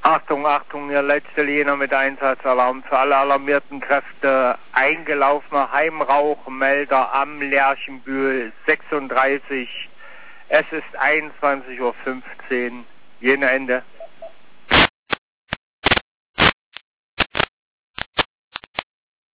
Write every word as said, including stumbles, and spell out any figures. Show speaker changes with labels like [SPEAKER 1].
[SPEAKER 1] Achtung, Achtung, Ihr letzter Liener mit Einsatzalarm für alle alarmierten Kräfte. Eingelaufener Heimrauchmelder am Lerchenbühl sechsunddreißig. Es ist einundzwanzig Uhr fünfzehn. Jene Ende.